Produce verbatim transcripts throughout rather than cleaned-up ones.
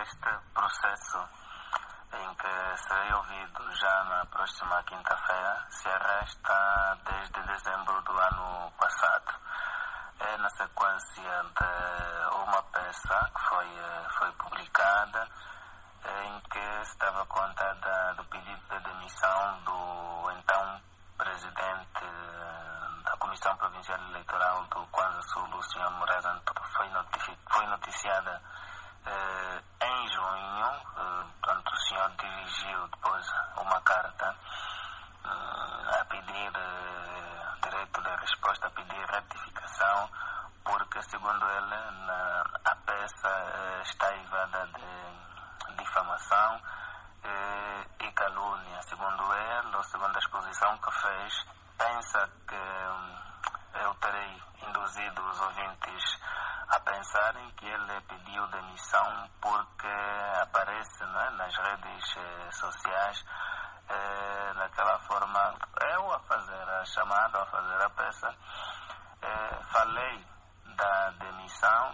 este processo, em que serei ouvido já na próxima quinta-feira, se arrasta desde dezembro do ano passado. É na sequência de uma peça que foi, foi publicada, em que se estava contada do pedido de demissão do então presidente da Comissão Provincial Eleitoral do Kwanza Sul, o senhor Moraes Antônio. Foi, notifi- foi noticiada eh, em junho, eh, portanto, o senhor dirigiu depois uma carta eh, a pedir eh, direito de resposta, a pedir retificação, porque, segundo ele, na, a peça eh, está aivada de difamação eh, e calúnia. Segundo ele, ou segundo a exposição que fez, pensa que eh, eu terei induzido os ouvintes a pensarem que ele pediu demissão porque aparece, não é, nas redes eh, sociais eh, daquela forma, eu a fazer a chamada, a fazer a peça, eh, falei da demissão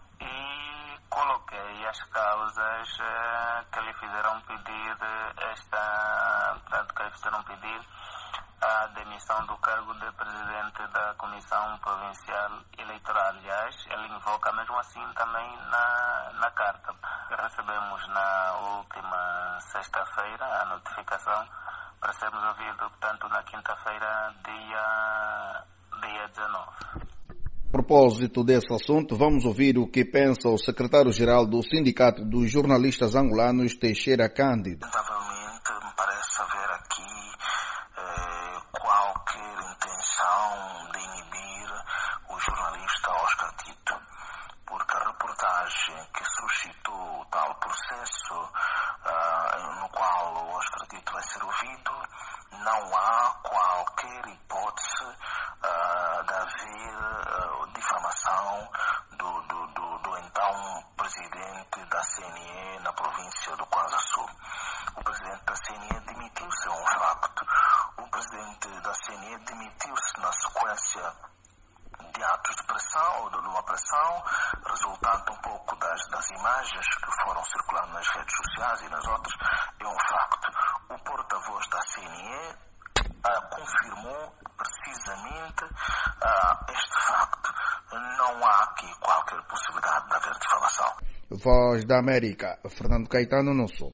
e coloquei as causas eh, que lhe fizeram pedir esta, portanto, que lhe fizeram pedir a demissão do cargo de presidente da Comissão Provincial Eleitoral. Aliás, ele invoca mesmo assim também na, na carta. Recebemos na última sexta-feira a notificação para sermos ouvidos, portanto, na quinta-feira, dia, dia dezenove. A propósito desse assunto, vamos ouvir o que pensa o secretário-geral do Sindicato dos Jornalistas Angolanos, Teixeira Cândido. Lamentavelmente, me parece haver aqui eh, qualquer intenção de inibir o jornalista Oscar Tito, porque a reportagem que suscitou tal processo ah, no qual o Oscar Tito vai ser ouvido, não há qualquer hipótese ah, de haver ah, difamação do, do, do, do então presidente da C N E na província do Kwanza Sul. O presidente da C N E demitiu-se, é um facto. O presidente da C N E demitiu-se na sequência de atos de pressão, ou de uma pressão, resultante um pouco das, das imagens que foram circulando nas redes sociais e nas outras, é um facto. O porta-voz da C N E ah, confirmou precisamente ah, este facto. Não há aqui qualquer possibilidade de haver difamação. Voz da América, Fernando Caetano, não sou.